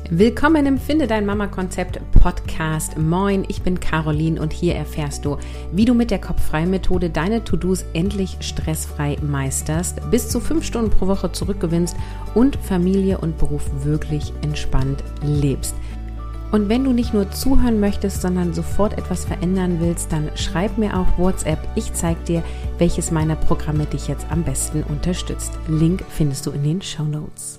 Willkommen im Finde dein Mama-Konzept Podcast. Moin, ich bin Caroline und hier erfährst du, wie du mit der Kopf-frei-Methode deine To-Dos endlich stressfrei meisterst, bis zu 5 Stunden pro Woche zurückgewinnst und Familie und Beruf wirklich entspannt lebst. Und wenn du nicht nur zuhören möchtest, sondern sofort etwas verändern willst, dann schreib mir auf WhatsApp. Ich zeige dir, welches meiner Programme dich jetzt am besten unterstützt. Link findest du in den Shownotes.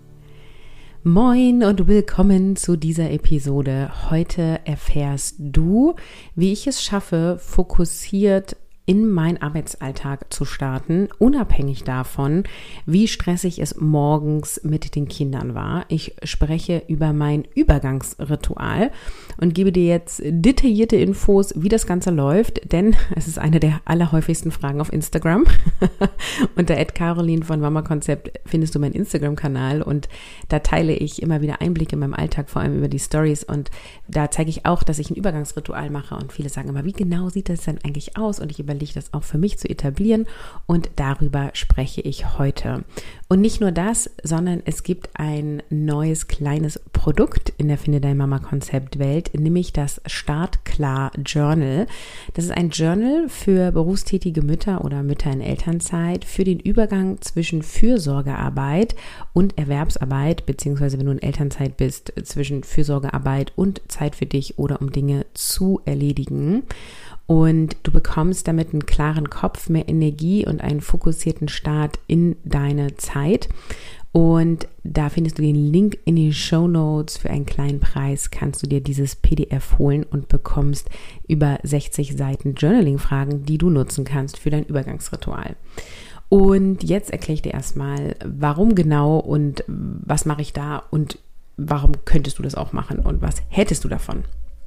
Moin und willkommen zu dieser Episode. Heute erfährst du, wie ich es schaffe, fokussiert in meinen Arbeitsalltag zu starten, unabhängig davon, wie stressig es morgens mit den Kindern war. Ich spreche über mein Übergangsritual und gebe dir jetzt detaillierte Infos, wie das Ganze läuft, denn es ist eine der allerhäufigsten Fragen auf Instagram. Unter @Caroline von Mama-Konzept findest du meinen Instagram-Kanal und da teile ich immer wieder Einblicke in meinem Alltag, vor allem über die Stories, und da zeige ich auch, dass ich ein Übergangsritual mache und viele sagen immer, wie genau sieht das denn eigentlich aus? Und ich überlege, das auch für mich zu etablieren, und darüber spreche ich heute. Und nicht nur das, sondern es gibt ein neues kleines Produkt in der Finde dein Mama-Konzept Welt, nämlich das Startklar Journal. Das ist ein Journal für berufstätige Mütter oder Mütter in Elternzeit für den Übergang zwischen Fürsorgearbeit und Erwerbsarbeit, beziehungsweise wenn du in Elternzeit bist, zwischen Fürsorgearbeit und Zeit für dich oder um Dinge zu erledigen. Und du bekommst damit einen klaren Kopf, mehr Energie und einen fokussierten Start in deine Zeit. Und da findest du den Link in den Shownotes. Für einen kleinen Preis kannst du dir dieses PDF holen und bekommst über 60 Seiten Journaling-Fragen, die du nutzen kannst für dein Übergangsritual. Und jetzt erkläre ich dir erstmal, warum genau und was mache ich da und warum könntest du das auch machen und was hättest du davon.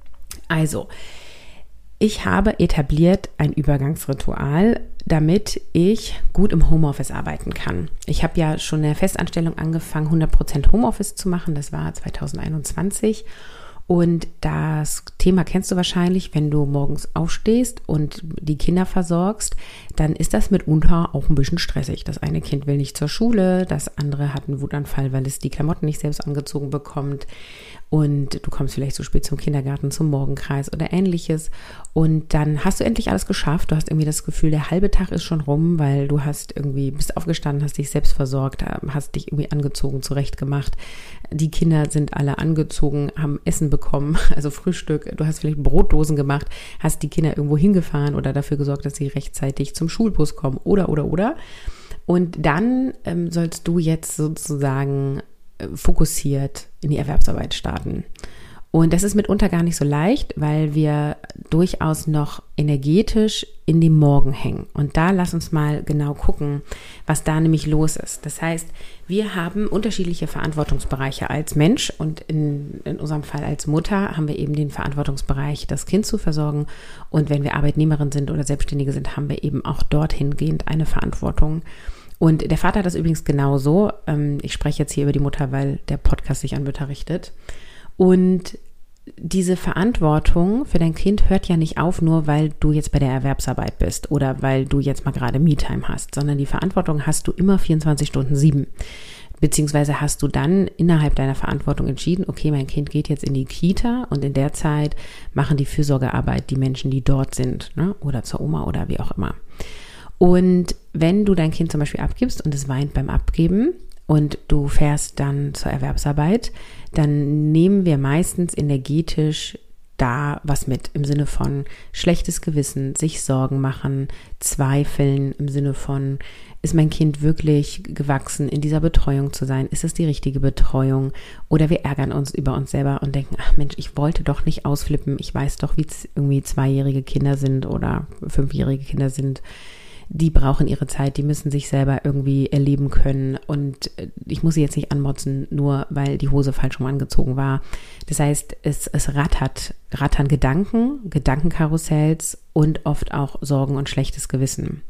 Also, ich habe etabliert ein Übergangsritual, damit ich gut im Homeoffice arbeiten kann. Ich habe ja schon in der Festanstellung angefangen, 100% Homeoffice zu machen. Das war 2021. Und das Thema kennst du wahrscheinlich, wenn du morgens aufstehst und die Kinder versorgst, dann ist das mitunter auch ein bisschen stressig. Das eine Kind will nicht zur Schule, das andere hat einen Wutanfall, weil es die Klamotten nicht selbst angezogen bekommt. Und du kommst vielleicht zu spät zum Kindergarten, zum Morgenkreis oder ähnliches. Und dann hast du endlich alles geschafft. Du hast irgendwie das Gefühl, der halbe Tag ist schon rum, weil du bist aufgestanden, hast dich selbst versorgt, hast dich irgendwie angezogen, zurechtgemacht. Die Kinder sind alle angezogen, haben Essen bekommen, also Frühstück. Du hast vielleicht Brotdosen gemacht, hast die Kinder irgendwo hingefahren oder dafür gesorgt, dass sie rechtzeitig zum Schulbus kommen oder. Und dann sollst du jetzt sozusagen fokussiert in die Erwerbsarbeit starten. Und das ist mitunter gar nicht so leicht, weil wir durchaus noch energetisch in dem Morgen hängen. Und da lass uns mal genau gucken, was da nämlich los ist. Das heißt, wir haben unterschiedliche Verantwortungsbereiche als Mensch, und in unserem Fall als Mutter haben wir eben den Verantwortungsbereich, das Kind zu versorgen. Und wenn wir Arbeitnehmerin sind oder Selbstständige sind, haben wir eben auch dorthin gehend eine Verantwortung. Und der Vater hat das übrigens genauso. Ich spreche jetzt hier über die Mutter, weil der Podcast sich an Mütter richtet. Und diese Verantwortung für dein Kind hört ja nicht auf, nur weil du jetzt bei der Erwerbsarbeit bist oder weil du jetzt mal gerade Me-Time hast, sondern die Verantwortung hast du immer 24/7. Beziehungsweise hast du dann innerhalb deiner Verantwortung entschieden, okay, mein Kind geht jetzt in die Kita und in der Zeit machen die Fürsorgearbeit die Menschen, die dort sind, ne? Oder zur Oma oder wie auch immer. Und wenn du dein Kind zum Beispiel abgibst und es weint beim Abgeben und du fährst dann zur Erwerbsarbeit, dann nehmen wir meistens energetisch da was mit im Sinne von schlechtes Gewissen, sich Sorgen machen, Zweifeln im Sinne von, ist mein Kind wirklich gewachsen, in dieser Betreuung zu sein? Ist es die richtige Betreuung? Oder wir ärgern uns über uns selber und denken, ach Mensch, ich wollte doch nicht ausflippen. Ich weiß doch, wie irgendwie 2-jährige Kinder sind oder 5-jährige Kinder sind. Die brauchen ihre Zeit, die müssen sich selber irgendwie erleben können, und ich muss sie jetzt nicht anmotzen, nur weil die Hose falsch rum angezogen war. Das heißt, es rattern Gedankenkarussells und oft auch Sorgen und schlechtes Gewissen.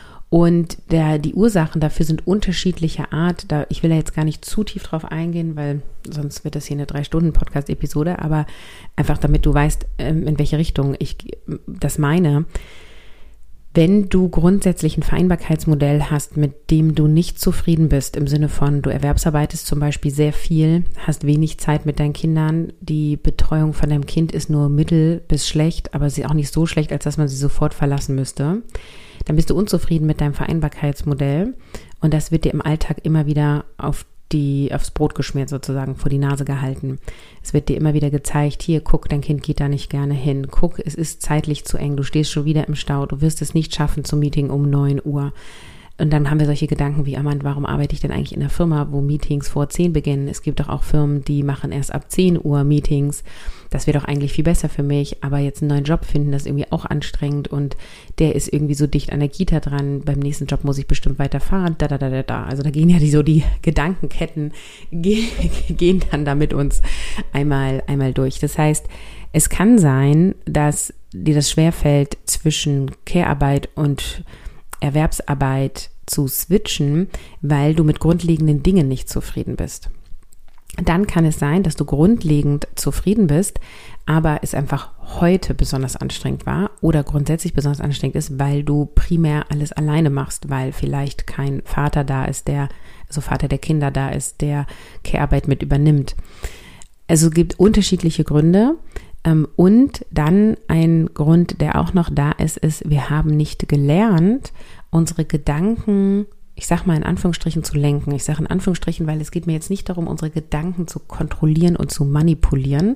Und die Ursachen dafür sind unterschiedlicher Art. Ich will da jetzt gar nicht zu tief drauf eingehen, weil sonst wird das hier eine 3-Stunden-Podcast-Episode, aber einfach damit du weißt, in welche Richtung ich das meine. Wenn du grundsätzlich ein Vereinbarkeitsmodell hast, mit dem du nicht zufrieden bist, im Sinne von, du erwerbsarbeitest zum Beispiel sehr viel, hast wenig Zeit mit deinen Kindern, die Betreuung von deinem Kind ist nur mittel bis schlecht, aber sie ist auch nicht so schlecht, als dass man sie sofort verlassen müsste, dann bist du unzufrieden mit deinem Vereinbarkeitsmodell und das wird dir im Alltag immer wieder aufs Brot geschmiert sozusagen, vor die Nase gehalten. Es wird dir immer wieder gezeigt, hier, guck, dein Kind geht da nicht gerne hin. Guck, es ist zeitlich zu eng, du stehst schon wieder im Stau, du wirst es nicht schaffen zum Meeting um 9 Uhr. Und dann haben wir solche Gedanken wie, Mann, warum arbeite ich denn eigentlich in einer Firma, wo Meetings vor 10 beginnen? Es gibt doch auch Firmen, die machen erst ab 10 Uhr Meetings. Das wäre doch eigentlich viel besser für mich. Aber jetzt einen neuen Job finden, das ist irgendwie auch anstrengend. Und der ist irgendwie so dicht an der Kita dran. Beim nächsten Job muss ich bestimmt weiterfahren. Also da gehen ja die Gedankenketten gehen dann da mit uns einmal durch. Das heißt, es kann sein, dass dir das schwerfällt, zwischen Care-Arbeit und Erwerbsarbeit zu switchen, weil du mit grundlegenden Dingen nicht zufrieden bist. Dann kann es sein, dass du grundlegend zufrieden bist, aber es einfach heute besonders anstrengend war oder grundsätzlich besonders anstrengend ist, weil du primär alles alleine machst, weil vielleicht kein Vater da ist, Vater der Kinder da ist, der Care-Arbeit mit übernimmt. Also es gibt unterschiedliche Gründe. Und dann ein Grund, der auch noch da ist, wir haben nicht gelernt, unsere Gedanken, ich sage mal in Anführungsstrichen, zu lenken. Ich sage in Anführungsstrichen, weil es geht mir jetzt nicht darum, unsere Gedanken zu kontrollieren und zu manipulieren.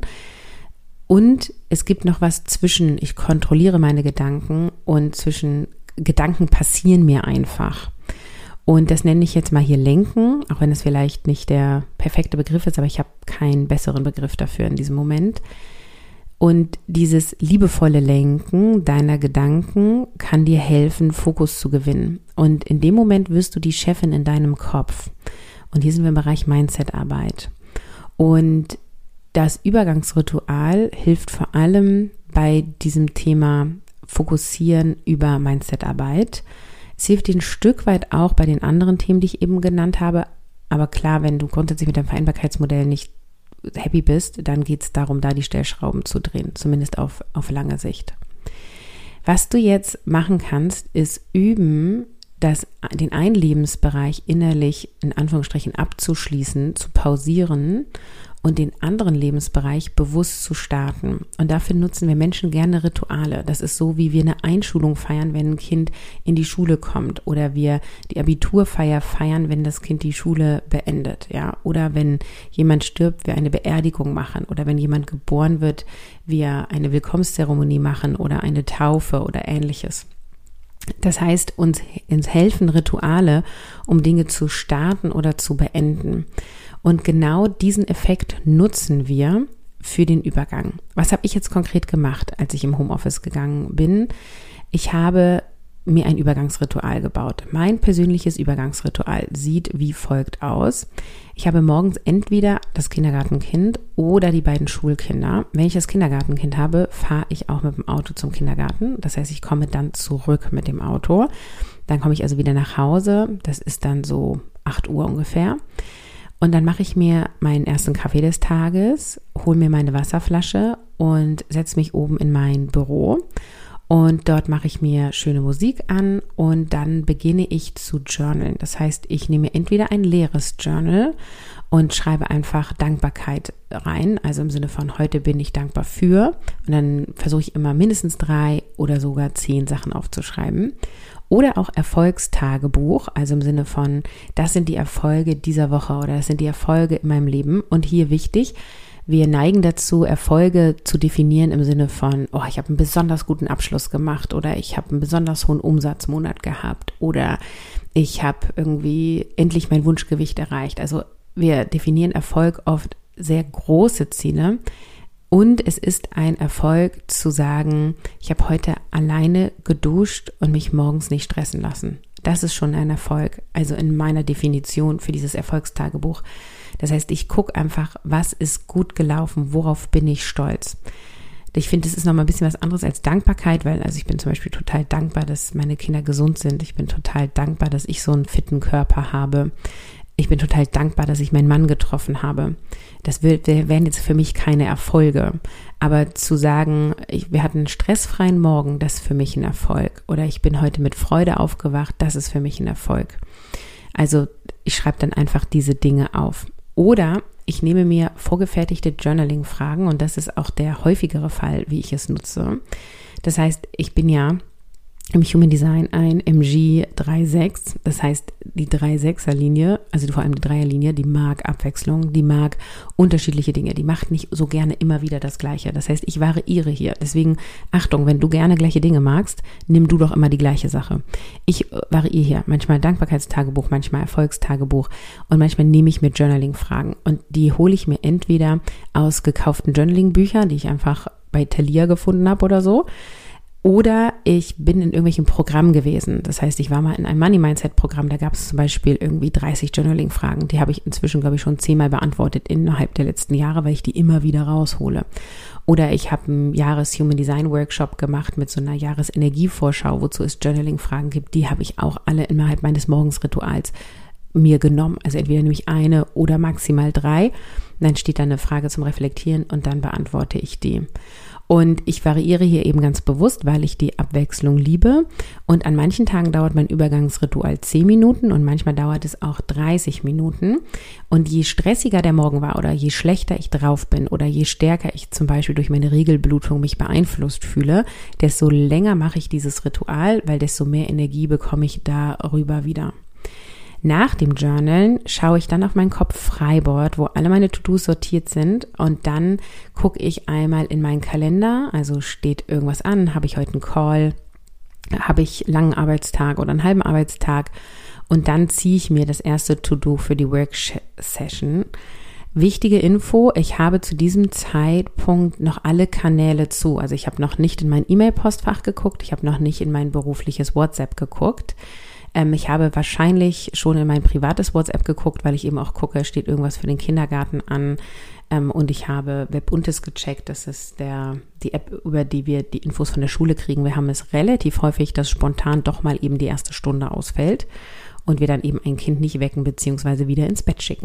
Und es gibt noch was zwischen, ich kontrolliere meine Gedanken und zwischen Gedanken passieren mir einfach. Und das nenne ich jetzt mal hier lenken, auch wenn es vielleicht nicht der perfekte Begriff ist, aber ich habe keinen besseren Begriff dafür in diesem Moment. Und dieses liebevolle Lenken deiner Gedanken kann dir helfen, Fokus zu gewinnen. Und in dem Moment wirst du die Chefin in deinem Kopf. Und hier sind wir im Bereich Mindset-Arbeit. Und das Übergangsritual hilft vor allem bei diesem Thema Fokussieren über Mindset-Arbeit. Es hilft dir ein Stück weit auch bei den anderen Themen, die ich eben genannt habe. Aber klar, wenn du grundsätzlich mit deinem Vereinbarkeitsmodell nicht happy bist, dann geht es darum, da die Stellschrauben zu drehen, zumindest auf lange Sicht. Was du jetzt machen kannst, ist üben, den einen Lebensbereich innerlich in Anführungsstrichen abzuschließen, zu pausieren und den anderen Lebensbereich bewusst zu starten. Und dafür nutzen wir Menschen gerne Rituale. Das ist so, wie wir eine Einschulung feiern, wenn ein Kind in die Schule kommt, oder wir die Abiturfeier feiern, wenn das Kind die Schule beendet, ja, oder wenn jemand stirbt, wir eine Beerdigung machen, oder wenn jemand geboren wird, wir eine Willkommenszeremonie machen oder eine Taufe oder Ähnliches. Das heißt, uns helfen Rituale, um Dinge zu starten oder zu beenden. Und genau diesen Effekt nutzen wir für den Übergang. Was habe ich jetzt konkret gemacht, als ich im Homeoffice gegangen bin? Ich habe mir ein Übergangsritual gebaut. Mein persönliches Übergangsritual sieht wie folgt aus. Ich habe morgens entweder das Kindergartenkind oder die beiden Schulkinder. Wenn ich das Kindergartenkind habe, fahre ich auch mit dem Auto zum Kindergarten. Das heißt, ich komme dann zurück mit dem Auto. Dann komme ich also wieder nach Hause. Das ist dann so 8 Uhr ungefähr. Und dann mache ich mir meinen ersten Kaffee des Tages, hole mir meine Wasserflasche und setze mich oben in mein Büro. Und dort mache ich mir schöne Musik an und dann beginne ich zu journalen. Das heißt, ich nehme entweder ein leeres Journal und schreibe einfach Dankbarkeit rein, also im Sinne von heute bin ich dankbar für. Und dann versuche ich immer mindestens 3 oder sogar 10 Sachen aufzuschreiben. Oder auch Erfolgstagebuch, also im Sinne von, das sind die Erfolge dieser Woche oder das sind die Erfolge in meinem Leben. Und hier wichtig, wir neigen dazu, Erfolge zu definieren im Sinne von, oh, ich habe einen besonders guten Abschluss gemacht oder ich habe einen besonders hohen Umsatzmonat gehabt oder ich habe irgendwie endlich mein Wunschgewicht erreicht. Also wir definieren Erfolg oft sehr große Ziele. Und es ist ein Erfolg zu sagen, ich habe heute alleine geduscht und mich morgens nicht stressen lassen. Das ist schon ein Erfolg, also in meiner Definition für dieses Erfolgstagebuch. Das heißt, ich gucke einfach, was ist gut gelaufen, worauf bin ich stolz. Ich finde, das ist nochmal ein bisschen was anderes als Dankbarkeit, weil ich bin zum Beispiel total dankbar, dass meine Kinder gesund sind. Ich bin total dankbar, dass ich so einen fitten Körper habe. ich bin total dankbar, dass ich meinen Mann getroffen habe. Das wären jetzt für mich keine Erfolge. Aber zu sagen, wir hatten einen stressfreien Morgen, das ist für mich ein Erfolg. Oder ich bin heute mit Freude aufgewacht, das ist für mich ein Erfolg. Also ich schreibe dann einfach diese Dinge auf. Oder ich nehme mir vorgefertigte Journaling-Fragen und das ist auch der häufigere Fall, wie ich es nutze. Das heißt, ich bin ja im Human Design ein MG 3/6, das heißt die 3/6er-Linie, also vor allem die Dreierlinie, die mag Abwechslung, die mag unterschiedliche Dinge, die macht nicht so gerne immer wieder das Gleiche. Das heißt, ich variiere hier. Deswegen, Achtung, wenn du gerne gleiche Dinge magst, nimm du doch immer die gleiche Sache. Ich variiere hier, manchmal Dankbarkeitstagebuch, manchmal Erfolgstagebuch und manchmal nehme ich mir Journaling-Fragen und die hole ich mir entweder aus gekauften Journaling-Büchern, die ich einfach bei Thalia gefunden habe oder so, oder ich bin in irgendwelchen Programmen gewesen. Das heißt, ich war mal in einem Money-Mindset-Programm, da gab es zum Beispiel irgendwie 30 Journaling-Fragen. Die habe ich inzwischen, glaube ich, schon 10-mal beantwortet innerhalb der letzten Jahre, weil ich die immer wieder raushole. Oder ich habe einen Jahres-Human-Design-Workshop gemacht mit so einer Jahresenergievorschau, wozu es Journaling-Fragen gibt. Die habe ich auch alle innerhalb meines Morgensrituals mir genommen. Also entweder nehme ich eine oder maximal 3. Dann steht da eine Frage zum Reflektieren und dann beantworte ich die. Und ich variiere hier eben ganz bewusst, weil ich die Abwechslung liebe. Und an manchen Tagen dauert mein Übergangsritual 10 Minuten und manchmal dauert es auch 30 Minuten. Und je stressiger der Morgen war oder je schlechter ich drauf bin oder je stärker ich zum Beispiel durch meine Regelblutung mich beeinflusst fühle, desto länger mache ich dieses Ritual, weil desto mehr Energie bekomme ich darüber wieder. Nach dem Journalen schaue ich dann auf mein Kopf-Freiboard, wo alle meine To-Dos sortiert sind und dann gucke ich einmal in meinen Kalender, also steht irgendwas an, habe ich heute einen Call, habe ich einen langen Arbeitstag oder einen halben Arbeitstag und dann ziehe ich mir das erste To-Do für die Work-Session. Wichtige Info, ich habe zu diesem Zeitpunkt noch alle Kanäle zu, also ich habe noch nicht in mein E-Mail-Postfach geguckt, ich habe noch nicht in mein berufliches WhatsApp geguckt. Ich habe wahrscheinlich schon in mein privates WhatsApp geguckt, weil ich eben auch gucke, steht irgendwas für den Kindergarten an. Und ich habe Webuntes gecheckt, das ist die App, über die wir die Infos von der Schule kriegen. Wir haben es relativ häufig, dass spontan doch mal eben die erste Stunde ausfällt und wir dann eben ein Kind nicht wecken beziehungsweise wieder ins Bett schicken.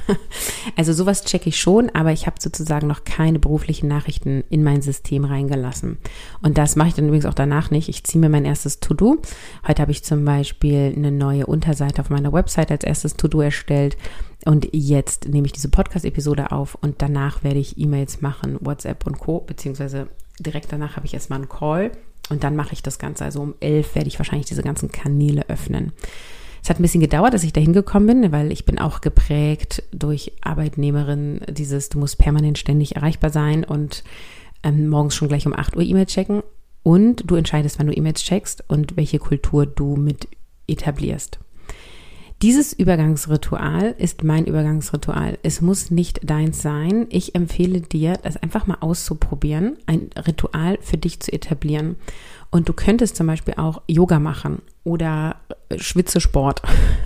Also sowas checke ich schon, aber ich habe sozusagen noch keine beruflichen Nachrichten in mein System reingelassen. Und das mache ich dann übrigens auch danach nicht. Ich ziehe mir mein erstes To-Do. Heute habe ich zum Beispiel eine neue Unterseite auf meiner Website als erstes To-Do erstellt. Und jetzt nehme ich diese Podcast-Episode auf und danach werde ich E-Mails machen, WhatsApp und Co. Beziehungsweise direkt danach habe ich erstmal einen Call und dann mache ich das Ganze. Also um 11 werde ich wahrscheinlich diese ganzen Kanäle öffnen. Es hat ein bisschen gedauert, dass ich da hingekommen bin, weil ich bin auch geprägt durch Arbeitnehmerin, du musst permanent ständig erreichbar sein und morgens schon gleich um 8 Uhr E-Mail checken und du entscheidest, wann du E-Mails checkst und welche Kultur du mit etablierst. Dieses Übergangsritual ist mein Übergangsritual. Es muss nicht deins sein. Ich empfehle dir, das einfach mal auszuprobieren, ein Ritual für dich zu etablieren. Und du könntest zum Beispiel auch Yoga machen oder Schwitzesport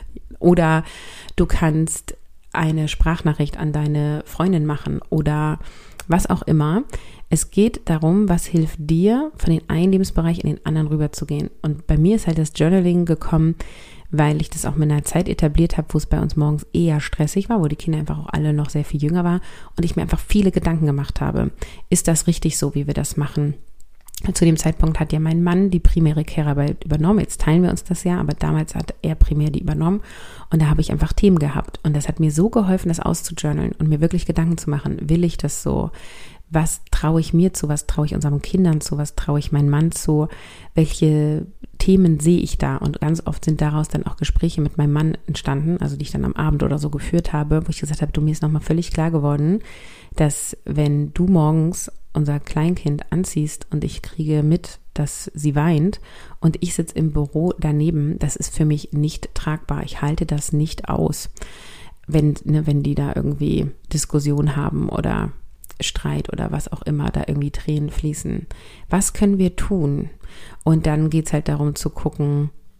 oder du kannst eine Sprachnachricht an deine Freundin machen oder was auch immer. Es geht darum, was hilft dir, von den einen Lebensbereich in den anderen rüberzugehen. Und bei mir ist halt das Journaling gekommen, weil ich das auch mit einer Zeit etabliert habe, wo es bei uns morgens eher stressig war, wo die Kinder einfach auch alle noch sehr viel jünger waren und ich mir einfach viele Gedanken gemacht habe. Ist das richtig so, wie wir das machen? Zu dem Zeitpunkt hat ja mein Mann die primäre Care-Arbeit übernommen. Jetzt teilen wir uns das ja, aber damals hat er primär die übernommen und da habe ich einfach Themen gehabt. Und das hat mir so geholfen, das auszujournalen und mir wirklich Gedanken zu machen. Will ich das so? Was traue ich mir zu? Was traue ich unseren Kindern zu? Was traue ich meinem Mann zu? Welche Themen sehe ich da? Und ganz oft sind daraus dann auch Gespräche mit meinem Mann entstanden, also die ich dann am Abend oder so geführt habe, wo ich gesagt habe, mir ist nochmal völlig klar geworden, dass wenn du morgens unser Kleinkind anziehst und ich kriege mit, dass sie weint und ich sitze im Büro daneben, das ist für mich nicht tragbar. Ich halte das nicht aus, wenn die da irgendwie Diskussion haben oder Streit oder was auch immer, da irgendwie Tränen fließen. Was können wir tun? Und dann geht's halt darum zu gucken,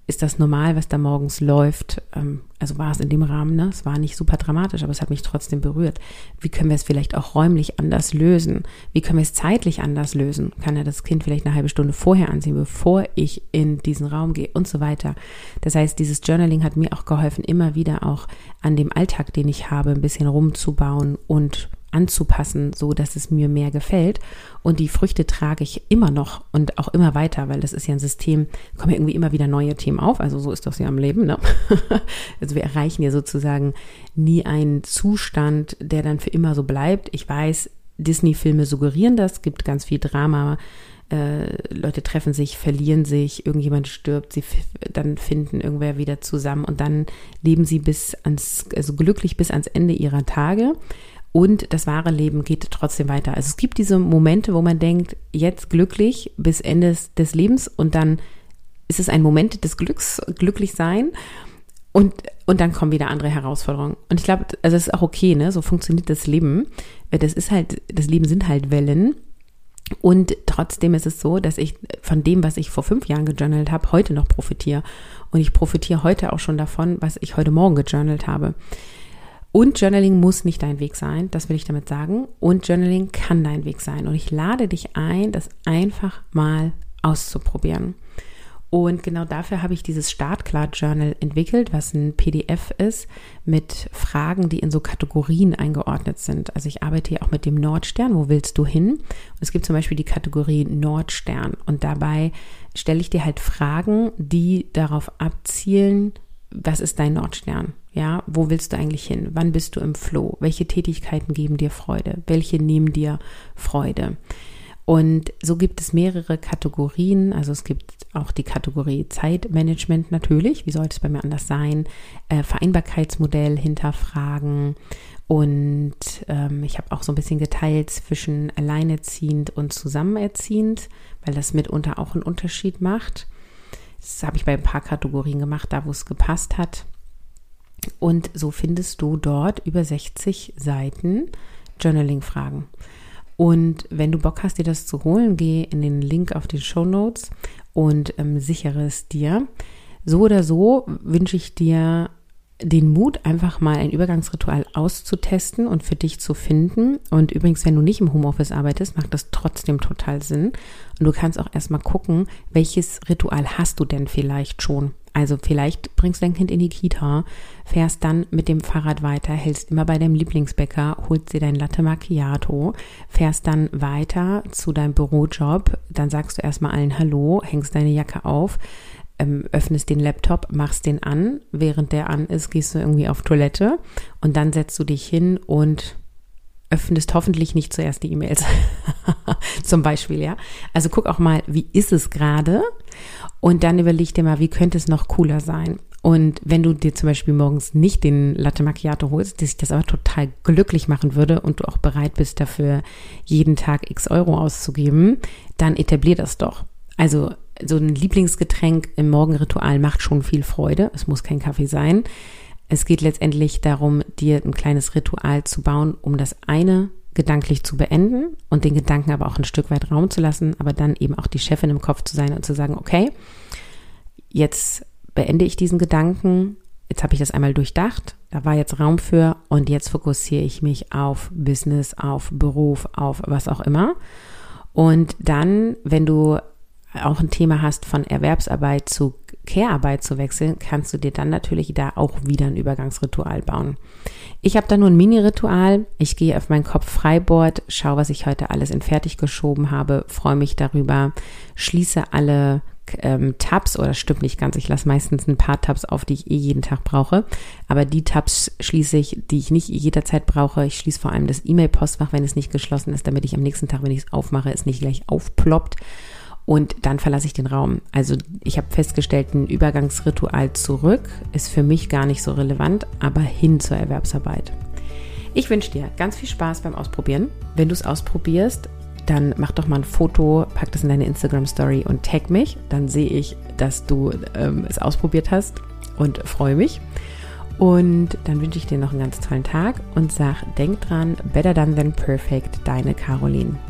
ist das normal, was da morgens läuft? Also war es in dem Rahmen, ne? Es war nicht super dramatisch, aber es hat mich trotzdem berührt. Wie können wir es vielleicht auch räumlich anders lösen? Wie können wir es zeitlich anders lösen? Kann er das Kind vielleicht eine halbe Stunde vorher anziehen, bevor ich in diesen Raum gehe und so weiter? Das heißt, dieses Journaling hat mir auch geholfen, immer wieder auch an dem Alltag, den ich habe, ein bisschen rumzubauen und anzupassen, so dass es mir mehr gefällt. Und die Früchte trage ich immer noch und auch immer weiter, weil das ist ja ein System, kommen ja irgendwie immer wieder neue Themen auf. Also so ist das ja im Leben, ne? Also wir erreichen ja sozusagen nie einen Zustand, der dann für immer so bleibt. Ich weiß, Disney-Filme suggerieren das, es gibt ganz viel Drama, Leute treffen sich, verlieren sich, irgendjemand stirbt, dann finden irgendwer wieder zusammen und dann leben sie glücklich bis ans Ende ihrer Tage. Und das wahre Leben geht trotzdem weiter. Also es gibt diese Momente, wo man denkt, jetzt glücklich bis Ende des Lebens und dann ist es ein Moment des Glücks, glücklich sein und dann kommen wieder andere Herausforderungen. Und ich glaube, also es ist auch okay, ne? So funktioniert das Leben. Das Leben sind halt Wellen. Und trotzdem ist es so, dass ich von dem, was ich vor 5 Jahren gejournalt habe, heute noch profitiere. Und ich profitiere heute auch schon davon, was ich heute Morgen gejournalt habe. Und Journaling muss nicht dein Weg sein, das will ich damit sagen. Und Journaling kann dein Weg sein. Und ich lade dich ein, das einfach mal auszuprobieren. Und genau dafür habe ich dieses Startklar-Journal entwickelt, was ein PDF ist mit Fragen, die in so Kategorien eingeordnet sind. Also ich arbeite hier auch mit dem Nordstern, wo willst du hin? Und es gibt zum Beispiel die Kategorie Nordstern. Und dabei stelle ich dir halt Fragen, die darauf abzielen, was ist dein Nordstern? Ja, wo willst du eigentlich hin? Wann bist du im Flow? Welche Tätigkeiten geben dir Freude? Welche nehmen dir Freude? Und so gibt es mehrere Kategorien. Also es gibt auch die Kategorie Zeitmanagement natürlich. Wie sollte es bei mir anders sein? Vereinbarkeitsmodell hinterfragen. Und ich habe auch so ein bisschen geteilt zwischen alleinerziehend und zusammenerziehend, weil das mitunter auch einen Unterschied macht. Das habe ich bei ein paar Kategorien gemacht, da wo es gepasst hat. Und so findest du dort über 60 Seiten Journaling-Fragen. Und wenn du Bock hast, dir das zu holen, geh in den Link auf die Shownotes und sichere es dir. So oder so wünsche ich dir den Mut, einfach mal ein Übergangsritual auszutesten und für dich zu finden. Und übrigens, wenn du nicht im Homeoffice arbeitest, macht das trotzdem total Sinn. Und du kannst auch erstmal gucken, welches Ritual hast du denn vielleicht schon. Also vielleicht bringst du dein Kind in die Kita, fährst dann mit dem Fahrrad weiter, hältst immer bei deinem Lieblingsbäcker, holst dir dein Latte Macchiato, fährst dann weiter zu deinem Bürojob, dann sagst du erstmal allen Hallo, hängst deine Jacke auf, öffnest den Laptop, machst den an, während der an ist, gehst du irgendwie auf Toilette und dann setzt du dich hin und öffnest hoffentlich nicht zuerst die E-Mails, zum Beispiel, ja. Also guck auch mal, wie ist es gerade und dann überleg dir mal, wie könnte es noch cooler sein. Und wenn du dir zum Beispiel morgens nicht den Latte Macchiato holst, dass sich das aber total glücklich machen würde und du auch bereit bist, dafür jeden Tag x Euro auszugeben, dann etablier das doch. Also so ein Lieblingsgetränk im Morgenritual macht schon viel Freude. Es muss kein Kaffee sein. Es geht letztendlich darum, dir ein kleines Ritual zu bauen, um das eine gedanklich zu beenden und den Gedanken aber auch ein Stück weit Raum zu lassen, aber dann eben auch die Chefin im Kopf zu sein und zu sagen, okay, jetzt beende ich diesen Gedanken, jetzt habe ich das einmal durchdacht, da war jetzt Raum für und jetzt fokussiere ich mich auf Business, auf Beruf, auf was auch immer. Und dann, wenn du auch ein Thema hast, von Erwerbsarbeit zu Care-Arbeit zu wechseln, kannst du dir dann natürlich da auch wieder ein Übergangsritual bauen. Ich habe da nur ein Mini-Ritual. Ich gehe auf mein Kopf-Freiboard, schaue, was ich heute alles in fertig geschoben habe, freue mich darüber, schließe alle Tabs, oder stimmt nicht ganz, ich lasse meistens ein paar Tabs auf, die ich jeden Tag brauche, aber die Tabs schließe ich, die ich nicht jederzeit brauche. Ich schließe vor allem das E-Mail-Postfach, wenn es nicht geschlossen ist, damit ich am nächsten Tag, wenn ich es aufmache, es nicht gleich aufploppt. Und dann verlasse ich den Raum. Also ich habe festgestellt, ein Übergangsritual zurück ist für mich gar nicht so relevant, aber hin zur Erwerbsarbeit. Ich wünsche dir ganz viel Spaß beim Ausprobieren. Wenn du es ausprobierst, dann mach doch mal ein Foto, pack das in deine Instagram-Story und tag mich. Dann sehe ich, dass du es ausprobiert hast und freue mich. Und dann wünsche ich dir noch einen ganz tollen Tag und sag, denk dran, better done than perfect, deine Caroline.